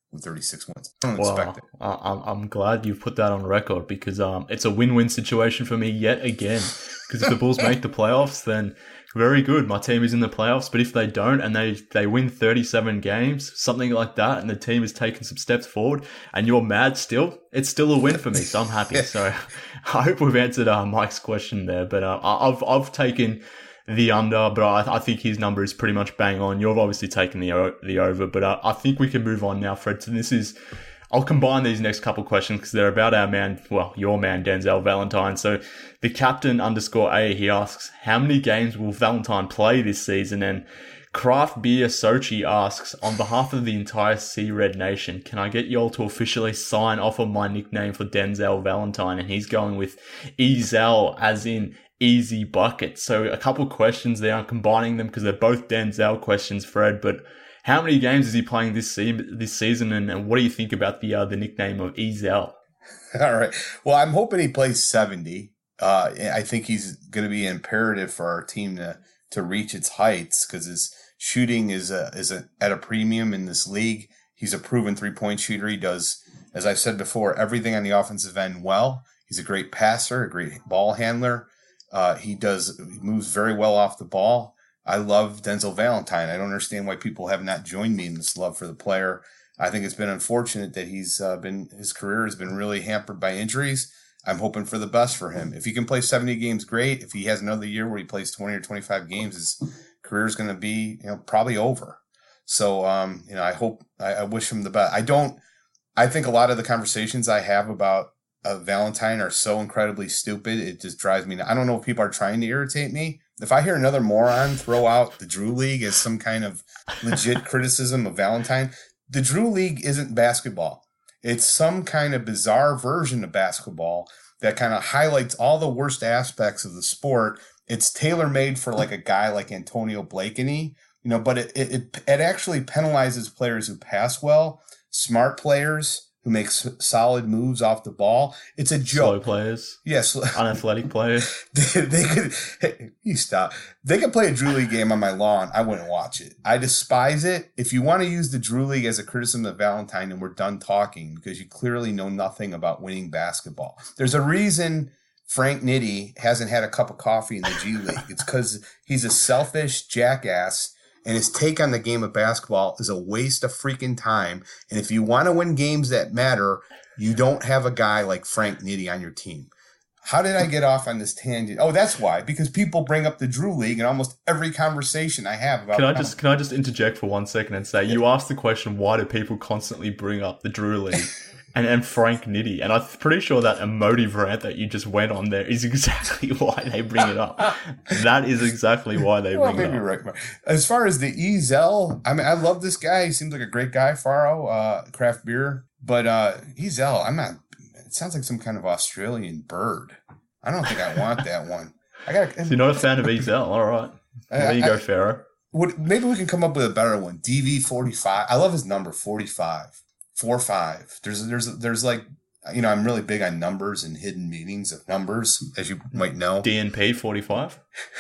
with thirty-six wins. I don't Well, expect it. I- I'm I'm glad you've put that on record because um it's a win-win situation for me yet again. Because if the Bulls make the playoffs, then very good. My team is in the playoffs. But if they don't and they, they win thirty-seven games, something like that, and the team has taken some steps forward, and you're mad still, it's still a win for me. So I'm happy. So I hope we've answered uh, Mike's question there. But uh, I- I've I've taken the under, but I, I think his number is pretty much bang on. You've obviously taken the o- the over, but uh, I think we can move on now, Fred. So this is, I'll combine these next couple of questions because they're about our man, well, your man, Denzel Valentine. So the captain underscore A, he asks, how many games will Valentine play this season? And Craft Beer Sochi asks, on behalf of the entire Sea Red Nation, can I get y'all to officially sign off on my nickname for Denzel Valentine? And he's going with Ezel, as in easy bucket. So a couple of questions there. I'm combining them because they're both Denzel questions, Fred. But how many games is he playing this se- this season, and, and what do you think about the uh, the nickname of Ezel? All right. Well, I'm hoping he plays seventy. Uh, I think he's going to be imperative for our team to to reach its heights because his shooting is a, is a, at a premium in this league. He's a proven three point shooter. He does, as I've said before, everything on the offensive end well. He's a great passer, a great ball handler. Uh, he does he moves very well off the ball. I love Denzel Valentine. I don't understand why people have not joined me in this love for the player. I think it's been unfortunate that he's uh, been his career has been really hampered by injuries. I'm hoping for the best for him. If he can play seventy games, great. If he has another year where he plays twenty or twenty-five games, his career is going to be, you know, probably over. So, um, you know, I hope I, I wish him the best. I don't. I think a lot of the conversations I have about uh, Valentine are so incredibly stupid. It just drives me. I don't know if people are trying to irritate me. If I hear another moron throw out the Drew League as some kind of legit criticism of Valentine, the Drew League isn't basketball. It's some kind of bizarre version of basketball that kind of highlights all the worst aspects of the sport. It's tailor-made for like a guy like Antonio Blakeney, you know, but it, it, it actually penalizes players who pass well, smart players who make s- solid moves off the ball. It's a joke. Slow players. Yes. Unathletic players. they, they could, hey, you stop. They could play a Drew League game on my lawn. I wouldn't watch it. I despise it. If you want to use the Drew League as a criticism of Valentine, then we're done talking because you clearly know nothing about winning basketball. There's a reason Frank Nitti hasn't had a cup of coffee in the G League. It's because he's a selfish jackass. And his take on the game of basketball is a waste of freaking time. And if you want to win games that matter, you don't have a guy like Frank Nitti on your team. How did I get off on this tangent? Oh, that's why. Because people bring up the Drew League in almost every conversation I have about. Can I just can I just interject for one second and say you asked the question, why do people constantly bring up the Drew League? And, and Frank Nitti. And I'm pretty sure that emotive rant that you just went on there is exactly why they bring it up. That is exactly why they well, bring it maybe up. Right. As far as the Ezel, I mean, I love this guy. He seems like a great guy, Faro, uh, craft beer. But uh, Ezel, I'm not, it sounds like some kind of Australian bird. I don't think I want that one. I got. So you're not a fan of Ezel? All right. There you I, go, Pharaoh. Would, maybe we can come up with a better one. D V forty-five. I love his number, forty-five. Four five. There's there's there's like, you know, I'm really big on numbers and hidden meanings of numbers, as you might know. D N P forty-five.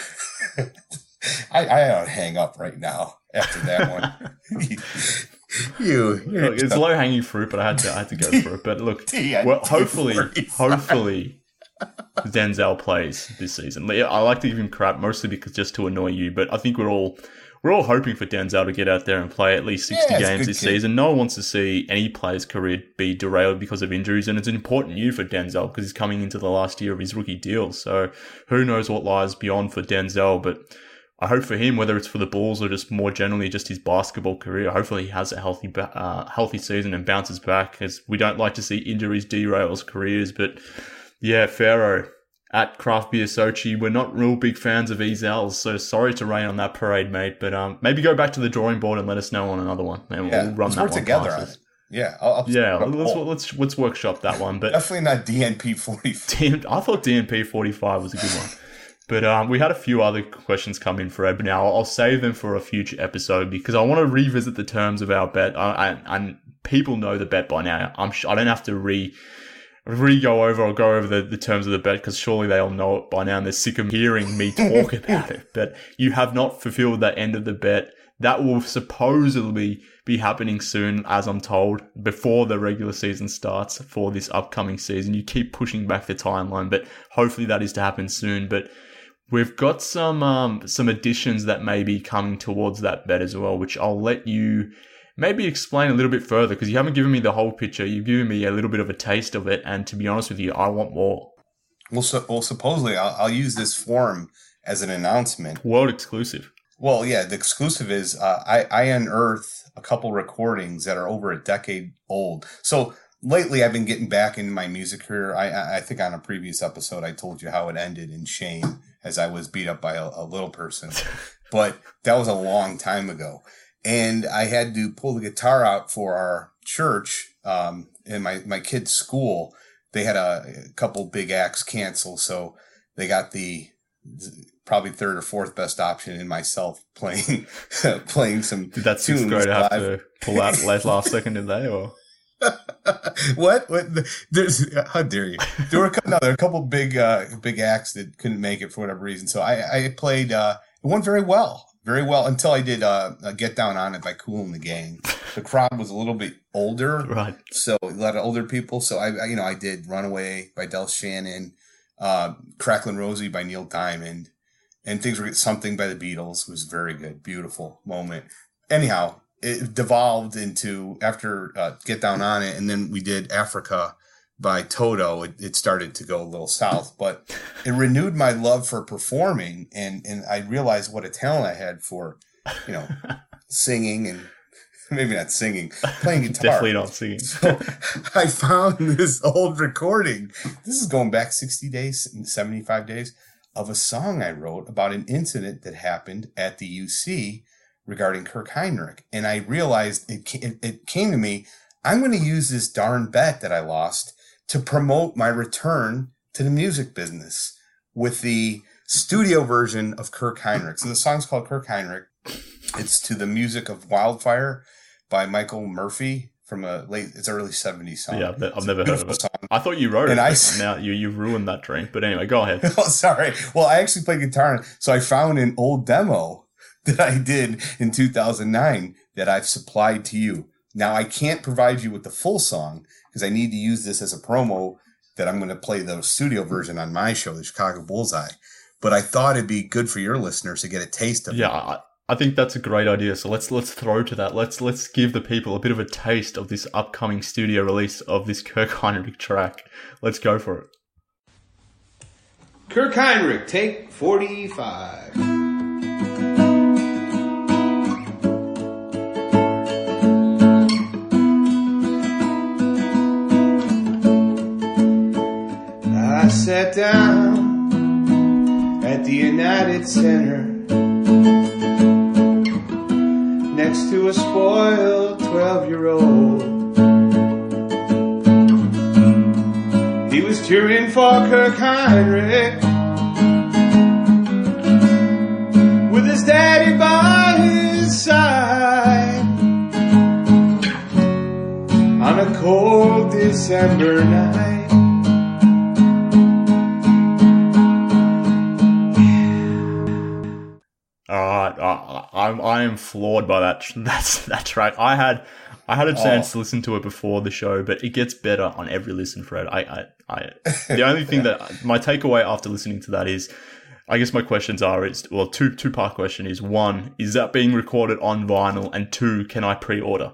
I I ought to hang up right now after that one. you, Look, it's low hanging fruit, but I had to I had to go for it. But look, well, hopefully, hopefully, Denzel plays this season. I like to give him crap mostly because just to annoy you, but I think we're all. We're all hoping for Denzel to get out there and play at least sixty yeah, games this kid. season. No one wants to see any player's career be derailed because of injuries, and it's an important year for Denzel because he's coming into the last year of his rookie deal. So who knows what lies beyond for Denzel, but I hope for him, whether it's for the Bulls or just more generally just his basketball career, hopefully he has a healthy uh, healthy season and bounces back, as we don't like to see injuries derail his careers. But yeah, Pharaoh. At Craft Beer Sochi, we're not real big fans of Ezel, so sorry to rain on that parade, mate. But um, maybe go back to the drawing board and let us know on another one, and yeah, we'll run let's that work one together. past On us. it. Yeah, I'll, I'll yeah. Let's, let's let's workshop that one. But definitely not D N P forty-five. I thought D N P forty-five was a good one. But um, we had a few other questions come in, Fred. But now I'll save them for a future episode because I want to revisit the terms of our bet. I, I, and people know the bet by now. I'm I don't have to re. re-go over or go over the, the terms of the bet because surely they all know it by now and they're sick of hearing me talk about it. But you have not fulfilled that end of the bet. That will supposedly be happening soon, as I'm told, before the regular season starts for this upcoming season. You keep pushing back the timeline, but hopefully that is to happen soon. But we've got some um, some additions that may be coming towards that bet as well, which I'll let you maybe explain a little bit further, because you haven't given me the whole picture. You've given me a little bit of a taste of it, and to be honest with you, I want more. Well, so, well supposedly I'll, I'll use this forum as an announcement. World exclusive. Well, yeah, the exclusive is uh, I, I unearthed a couple recordings that are over a decade old. So lately I've been getting back into my music career. I, I think on a previous episode I told you how it ended in shame as I was beat up by a, a little person. But that was a long time ago. And I had to pull the guitar out for our church um, in my, my kid's school. They had a, a couple big acts cancel, so they got the probably third or fourth best option in myself playing playing some Did that sixth tunes grader have live. to pull out last, last second, did they? Or what? What? There's how dare you? There were a couple, no, there were a couple big uh, big acts that couldn't make it for whatever reason. So I, I played. Uh, it went very well, very well until I did uh, "Get Down on It" by Kool and the Gang. The crowd was a little bit older, right? So a lot of older people. So I, I you know, I did "Runaway" by Del Shannon, uh, "Cracklin' Rosie" by Neil Diamond, and things were something by the Beatles. It was very good, beautiful moment. Anyhow, it devolved into after uh, "Get Down on It," and then we did "Africa" by Toto. It, it started to go a little south, but it renewed my love for performing, and and I realized what a talent I had for, you know, singing and. Maybe not singing, playing guitar. Definitely not singing. So I found this old recording. This is going back sixty days, seventy-five days, of a song I wrote about an incident that happened at the U C regarding Kirk Heinrich. And I realized it, it, it came to me, I'm going to use this darn bet that I lost to promote my return to the music business with the studio version of Kirk Heinrich. So the song's called Kirk Heinrich. It's to the music of Wildfire by Michael Murphy from a late, it's early seventies song. Yeah, I've, I've it's never heard of it. Song. I thought you wrote and it. I, now you, you've ruined that dream. But anyway, go ahead. Oh, sorry. Well, I actually played guitar. So I found an old demo that I did in two thousand nine that I've supplied to you. Now, I can't provide you with the full song because I need to use this as a promo that I'm going to play the studio version on my show, the Chicago Bullseye. But I thought it'd be good for your listeners to get a taste of yeah, it. Yeah, I- I think that's a great idea. So let's let's throw to that. Let's let's give the people a bit of a taste of this upcoming studio release of this Kirk Heinrich track. Let's go for it. Kirk Heinrich, take forty-five. I sat down at the United Center next to a spoiled twelve-year-old. He was cheering for Kirk Heinrich with his daddy by his side on a cold December night. All right, I, I'm I am floored by that that's that track. I had I had a chance oh. to listen to it before the show, but it gets better on every listen, Fred. I I, I the only thing that my takeaway after listening to that is, I guess my questions are is well two two part question is one, is that being recorded on vinyl, and two, can I pre-order?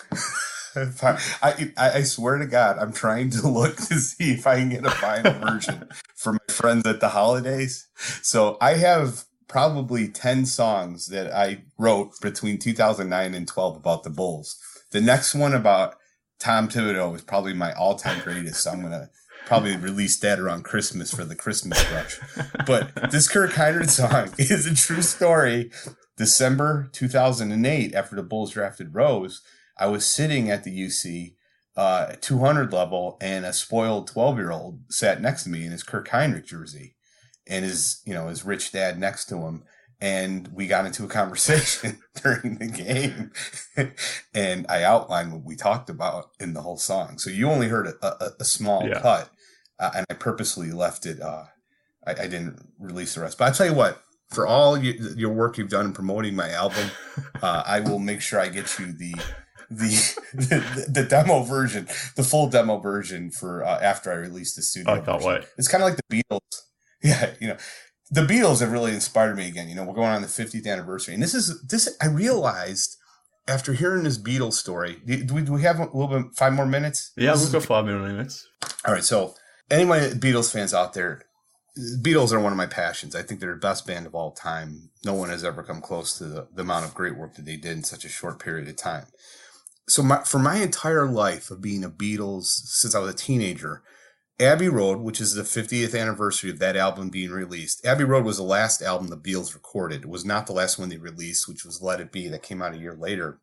I, I swear to God, I'm trying to look to see if I can get a vinyl version for my friends at the holidays. So I have probably ten songs that I wrote between two thousand nine and twelve about the Bulls. The next one about Tom Thibodeau is probably my all-time greatest. So I'm going to probably release that around Christmas for the Christmas rush. But this Kirk Heinrich song is a true story. December two thousand eight, after the Bulls drafted Rose, I was sitting at the U C uh, two hundred level, and a spoiled twelve-year-old sat next to me in his Kirk Heinrich jersey, and his, you know, his rich dad next to him. And we got into a conversation during the game, and I outlined what we talked about in the whole song. So you only heard a, a, a small yeah. cut, uh, and I purposely left it. Uh, I, I didn't release the rest. But I'll tell you what, for all you, your work you've done in promoting my album, uh, I will make sure I get you the the, the the demo version, the full demo version for uh, after I released the studio. I can't version. wait. It's kind of like the Beatles. Yeah, you know, the Beatles have really inspired me again. You know, we're going on the fiftieth anniversary, and this is this. I realized after hearing this Beatles story. Do we do we have a little bit five more minutes? Yeah, This we've is- got five minutes. All right, so anybody Beatles fans out there, Beatles are one of my passions. I think they're the best band of all time. No one has ever come close to the, the amount of great work that they did in such a short period of time. So my, for my entire life of being a Beatles, since I was a teenager, Abbey Road, which is the fiftieth anniversary of that album being released. Abbey Road was the last album the Beatles recorded. It was not the last one they released, which was Let It Be, that came out a year later.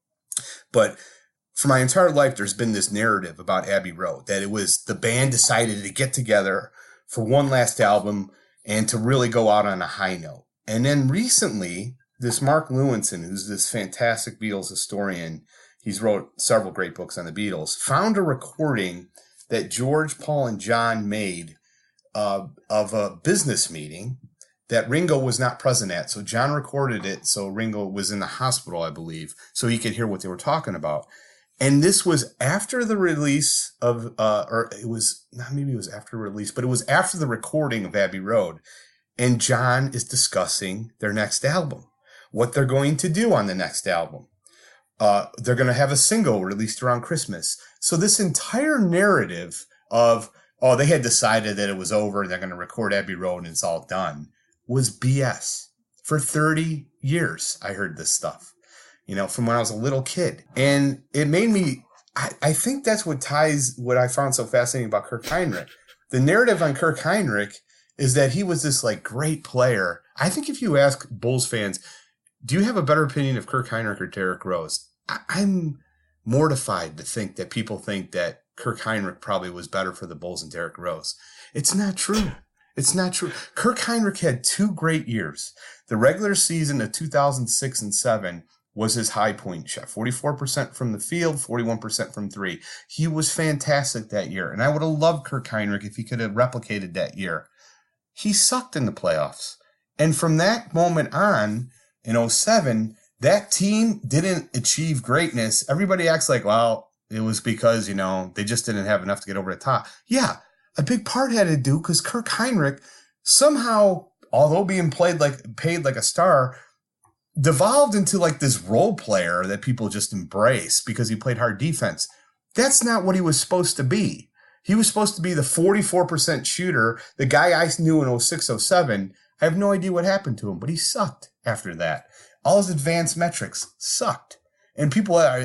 But for my entire life, there's been this narrative about Abbey Road, that it was the band decided to get together for one last album and to really go out on a high note. And then recently, this Mark Lewinson, who's this fantastic Beatles historian, he's wrote several great books on the Beatles, found a recording that George, Paul, and John made uh, of a business meeting that Ringo was not present at. So John recorded it, so Ringo was in the hospital, I believe, so he could hear what they were talking about. And this was after the release of, uh, or it was, not maybe it was after the release, but it was after the recording of Abbey Road. And John is discussing their next album, what they're going to do on the next album. Uh, they're going to have a single released around Christmas. So this entire narrative of, oh, they had decided that it was over, they're going to record Abbey Road and it's all done, was B S. For thirty years, I heard this stuff. You know, from when I was a little kid. And it made me, I, I think that's what ties what I found so fascinating about Kirk Heinrich. The narrative on Kirk Heinrich is that he was this like great player. I think if you ask Bulls fans, do you have a better opinion of Kirk Heinrich or Derrick Rose? I, I'm mortified to think that people think that Kirk Heinrich probably was better for the Bulls than Derrick Rose. It's not true. It's not true. Kirk Heinrich had two great years. The regular season of two thousand six and seven was his high point. Shot forty-four percent from the field, forty-one percent from three. He was fantastic that year. And I would have loved Kirk Heinrich if he could have replicated that year. He sucked in the playoffs. And from that moment on, in oh seven, that team didn't achieve greatness. Everybody acts like, well, it was because, you know, they just didn't have enough to get over the top. Yeah, a big part had to do because Kirk Heinrich somehow, although being played like paid like a star, devolved into like this role player that people just embrace because he played hard defense. That's not what he was supposed to be. He was supposed to be the forty-four percent shooter, the guy I knew in oh six oh seven. I have no idea what happened to him, but he sucked after that. All his advanced metrics sucked. And people are,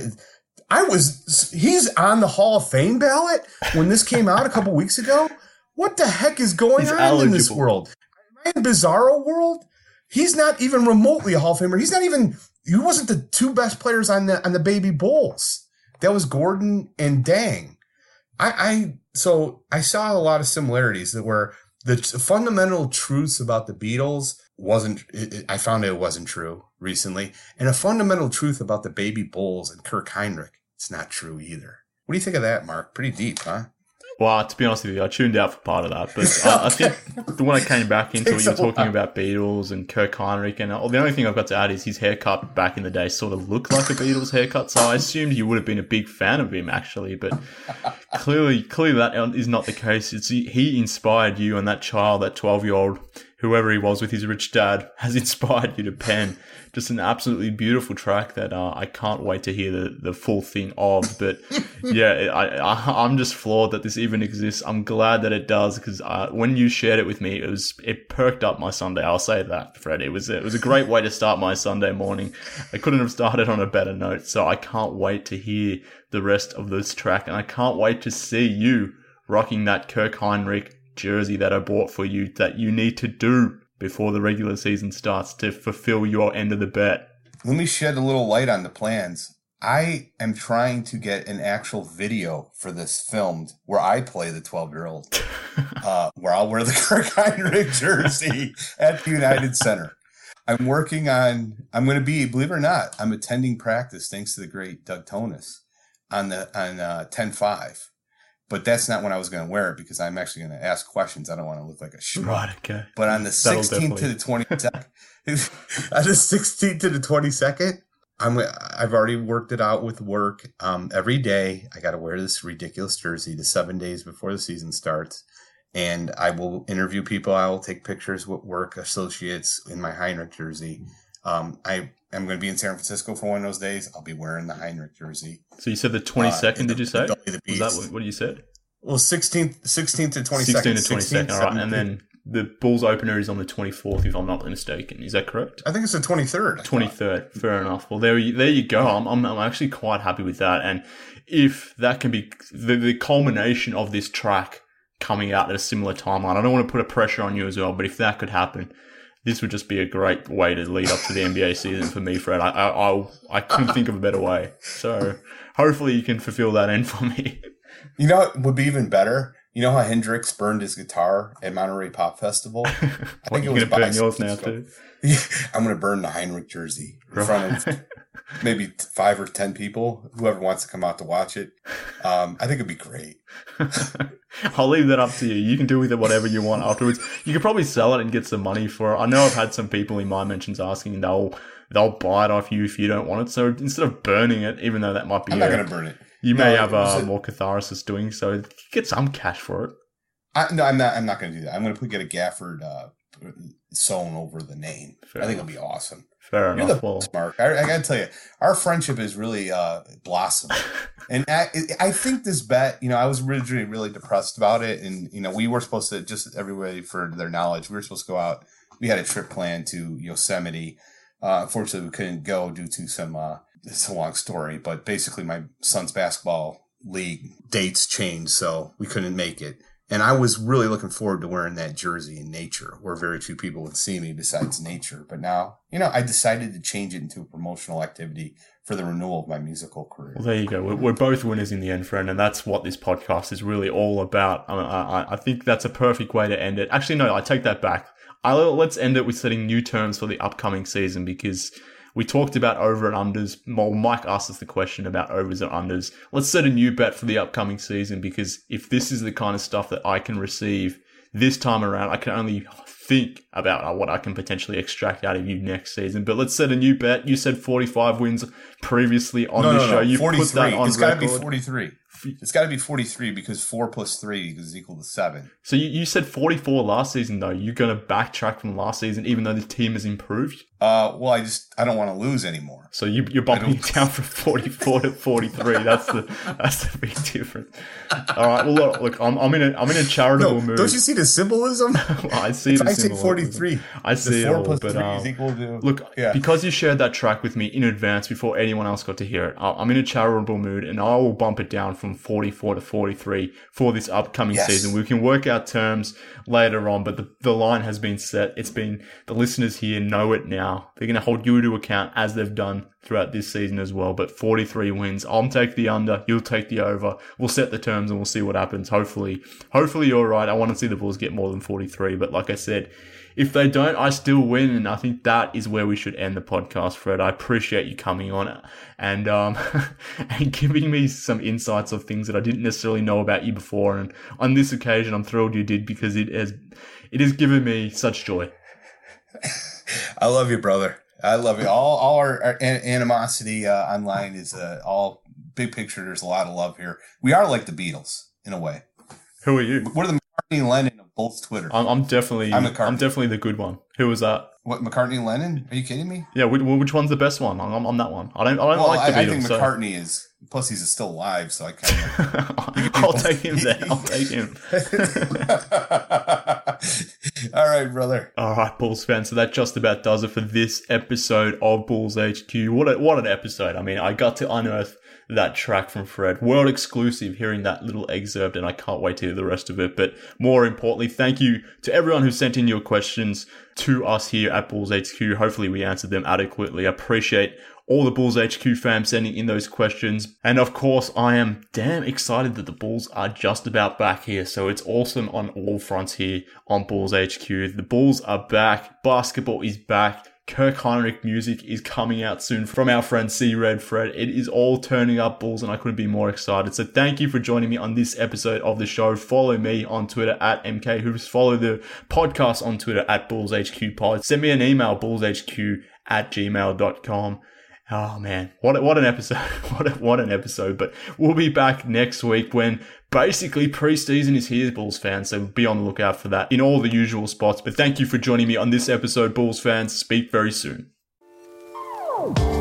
I was, he's on the Hall of Fame ballot when this came out a couple weeks ago. What the heck is going He's on eligible. in this world? Am I in Bizarro world? He's not even remotely a Hall of Famer. He's not even, he wasn't the two best players on the, on the baby Bulls. That was Gordon and Dang. I, I, so I saw a lot of similarities that were the t- fundamental truths about the Beatles wasn't, it, it, I found it wasn't true recently. And a fundamental truth about the baby Bulls and Kirk Heinrich, it's not true either. What do you think of that, Mark? Pretty deep, huh? Well, to be honest with you, I tuned out for part of that, but I, I think when I came back into it, you were talking about Beatles and Kirk Heinrich, and the only thing I've got to add is his haircut back in the day sort of looked like a Beatles haircut, so I assumed you would have been a big fan of him, actually, but clearly, clearly that is not the case. It's he inspired you, and that child, that twelve-year-old, whoever he was with his rich dad, has inspired you to pen just an absolutely beautiful track that uh, I can't wait to hear the, the full thing of. But yeah, I, I, I'm just floored that this even exists. I'm glad that it does because uh, when you shared it with me, it was it perked up my Sunday. I'll say that, Fred. It was it was a great way to start my Sunday morning. I couldn't have started on a better note. So I can't wait to hear the rest of this track, and I can't wait to see you rocking that Kirk Heinrich jersey that I bought for you that you need to do before the regular season starts to fulfill your end of the bet. Let me shed a little light on the plans. I am trying to get an actual video for this filmed where I play the twelve-year-old, uh, where I'll wear the Kirk Heinrich jersey at the United Center. I'm working on, I'm going to be, believe it or not, I'm attending practice thanks to the great Doug Tonis on the on uh, ten five. But that's not when I was going to wear it because I'm actually going to ask questions. I don't want to look like a schmuck. Right, okay. But on the That'll sixteenth to definitely- the twenty-second, on the sixteenth to the twenty-second, I'm. I've already worked it out with work. Um, every day I got to wear this ridiculous jersey the seven days before the season starts, and I will interview people. I will take pictures with work associates in my Heinrich jersey. Um, I am going to be in San Francisco for one of those days. I'll be wearing the Heinrich jersey. So you said the twenty-second, uh, did you say? The Was that what, what you said? Well, sixteenth, sixteenth to twenty-second. sixteenth to twenty-second, all right. And then the Bulls opener is on the twenty-fourth, if I'm not mistaken. Is that correct? I think it's the twenty-third. twenty-third, fair enough. Well, there you, there you go. I'm, I'm I'm actually quite happy with that. And if that can be the, the culmination of this track coming out at a similar timeline, I don't want to put a pressure on you as well, but if that could happen, this would just be a great way to lead up to the N B A season for me, Fred. I I I, I couldn't think of a better way. So hopefully you can fulfill that end for me. You know what would be even better? You know how Hendrix burned his guitar at Monterey Pop Festival? I what, think you're it was going to burn yours now too? Yeah, I'm going to burn the Heinrich jersey in right. front of maybe five or ten people, whoever wants to come out to watch it. Um, I think it'd be great. I'll leave that up to you. You can do with it whatever you want afterwards. You could probably sell it and get some money for it. I know I've had some people in my mentions asking they'll they'll buy it off you if you don't want it. So instead of burning it, even though that might be... I'm not going to burn it. You may no, have uh, more catharsis doing so. Get some cash for it. I, no, I'm not. I'm not going to do that. I'm going to get a Gafford uh, sewn over the name. Fair I think enough. it'll be awesome. Fair You're enough. the Well, best, Mark. I, I got to tell you, our friendship is really uh, blossomed, and I, I think this bet. You know, I was originally really depressed about it, and you know, we were supposed to just everybody for their knowledge, we were supposed to go out. We had a trip planned to Yosemite. Uh, unfortunately, we couldn't go due to some. Uh, it's a long story, but basically, my son's basketball league dates changed, so we couldn't make it. And I was really looking forward to wearing that jersey in nature, where very few people would see me besides nature. But now, you know, I decided to change it into a promotional activity for the renewal of my musical career. Well, there you go. We're, we're both winners in the end, friend, and that's what this podcast is really all about. I, I, I think that's a perfect way to end it. Actually, no, I take that back. I, let's end it with setting new terms for the upcoming season, because we talked about over and unders. Well, Mike asked us the question about overs and unders. Let's set a new bet for the upcoming season, because if this is the kind of stuff that I can receive this time around, I can only think about what I can potentially extract out of you next season. But let's set a new bet. You said forty-five wins previously on no, the no, show. No, You put that on It's got to record. be forty-three. It's got to be forty-three because four plus three is equal to seven. So you, you said forty-four last season, though. You're going to backtrack from last season, even though the team has improved? Uh, well, I just I don't want to lose anymore. So you, you're bumping it down from forty-four to forty-three. That's the that's the big difference. All right. Well, look, look I'm, I'm in a I'm in a charitable no, mood. Don't you see the symbolism? Well, I see if the I symbolism. say forty-three, I see the four it all, plus but three um, is equal to look, yeah. because you shared that track with me in advance before anyone else got to hear it. I'm in a charitable mood, and I will bump it down from forty-four to forty-three for this upcoming yes. season. We can work out terms later on, but the, the line has been set. It's been, the listeners here know it now. They're going to hold you to account as they've done throughout this season as well. But forty-three wins. I'll take the under. You'll take the over. We'll set the terms and we'll see what happens. Hopefully, hopefully you're right. I want to see the Bulls get more than forty-three. But like I said, if they don't, I still win. And I think that is where we should end the podcast, Fred. I appreciate you coming on and, um, and giving me some insights of things that I didn't necessarily know about you before. And on this occasion, I'm thrilled you did, because it has, it has given me such joy. I love you, brother. I love you. All, all our, our animosity uh, online is uh, all big picture. There's a lot of love here. We are like the Beatles in a way. Who are you? We're the McCartney and Lennon of both Twitter. I'm, I'm definitely, I'm, I'm definitely the good one. Who was that? What, McCartney and Lennon? Are you kidding me? Yeah, which, which one's the best one? I'm, I'm, I'm that one. I don't, I don't well, like the I, Beatles. I think so. McCartney is. Plus, he's still alive, so I kind of. I'll take him there. I'll take him. All right, brother. All right, Bulls fans. So that just about does it for this episode of Bulls H Q. What a, what an episode! I mean, I got to unearth that track from Fred, world exclusive. Hearing that little excerpt, and I can't wait to hear the rest of it. But more importantly, thank you to everyone who sent in your questions to us here at Bulls H Q. Hopefully, we answered them adequately. I appreciate all the Bulls H Q fans sending in those questions. And of course, I am damn excited that the Bulls are just about back here. So it's awesome on all fronts here on Bulls H Q. The Bulls are back. Basketball is back. Kirk Heinrich music is coming out soon from our friend C Red Fred. It is all turning up, Bulls, and I couldn't be more excited. So thank you for joining me on this episode of the show. Follow me on Twitter at M K Hoops. Follow the podcast on Twitter at Bulls H Q Pod. Send me an email, bullshq at gmail dot com. Oh man, what what an episode! What a, what an episode! But we'll be back next week when basically preseason is here, Bulls fans. So be on the lookout for that in all the usual spots. But thank you for joining me on this episode, Bulls fans. Speak very soon.